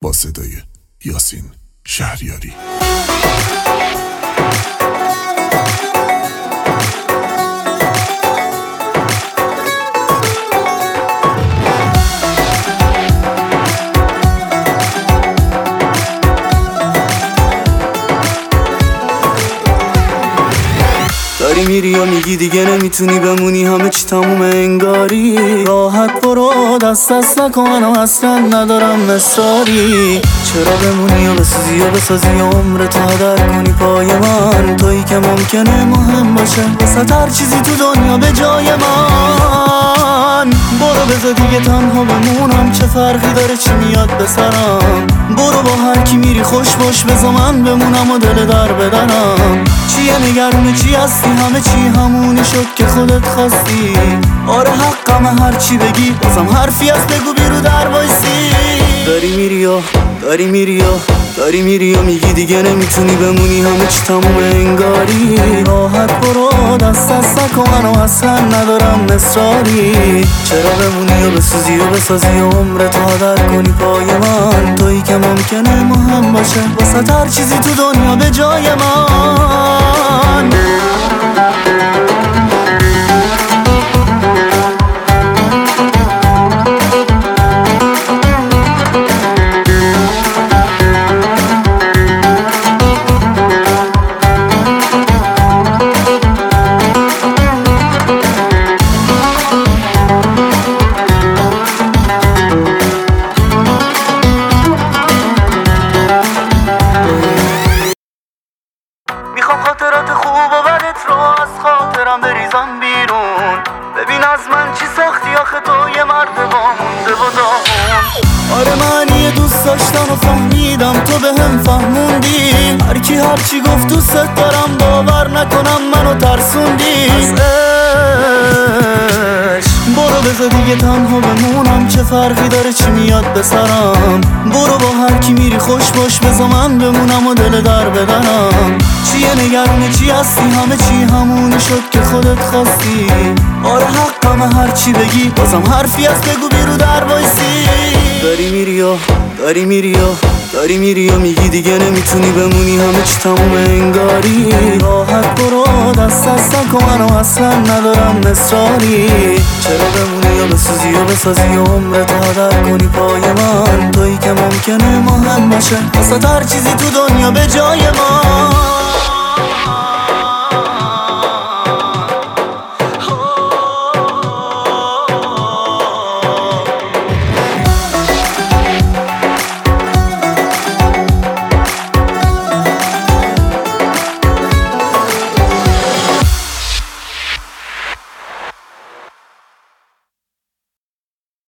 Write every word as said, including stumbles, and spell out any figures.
با صدای یاسین شهریاری. داری میری و میگی دیگه نمیتونی بمونی، همه چی تمومه انگاری. راحت برو دست دست نکن، منو اصلا ندارم اصراری. چرا بمونی و بسازی و بسازی عمر تو هدر کنی پای من؟ تویی که ممکنه مهم باشه واسه هر چیزی تو دنیا به جای من. برو بذار دیگه تنها بمونم، چه فرقی داره چی میاد به سرم؟ برو با هر کی میری خوش باش، بذار من بمونم و دل در بدنم. چیه نگرونه چی هستی؟ همه چی همونی شد که خودت خواستی. آره حقمه هر چی بگی، بازم حرفی از بگو بیرو در وایسی. داری میری و داری میری و داری میری و میگی دیگه نمیتونی بمونی، همه چی تمومه انگاری. راحت برو دست دست نکن، منو اصلا ندارم اصراری. چرا بمونی و بسوزی و بسازی عمر تو هدر کنی پای من؟ تویی که ممکنه مهم باشه واسه هر چیزی تو دنیا به جای من. میخوام خاطرات خوب و بدت رو از خاطرم بریزم بیرون. ببین از من چی ساختی آخه تو، یه مرد وامونده و داغون. آره من یه دوست داشتم و فهمیدم تو به هم فهموندی. هر کی هر چی گفت دوست دارم، باور نکنم منو ترسوندی. از عشق برو بذار دیگه تنها بمونم، چه فرقی داره چی میاد به سرم؟ برو با هر کی میری خوش باش، بذار من بمونم و دل در بدنم. چیه نگرونه چی هستی؟ همه چی همونی شد که خودت خواستی. آره حقمه هر چی بگی، بازم حرفی از بگو بیرو در وایسی. داری میری و داری میری و داری میری و میگی دیگه نمیتونی بمونی، همه چی تمومه انگاری. راحت برو دست دست نکن، منو اصلا ندارم اصراری. چرا بمونی و بسوزی و بسازی عمر تو هدر کنی پای من؟ تویی که ممکنه مهم باشه واسه هر چیزی تو دنیا به جای من.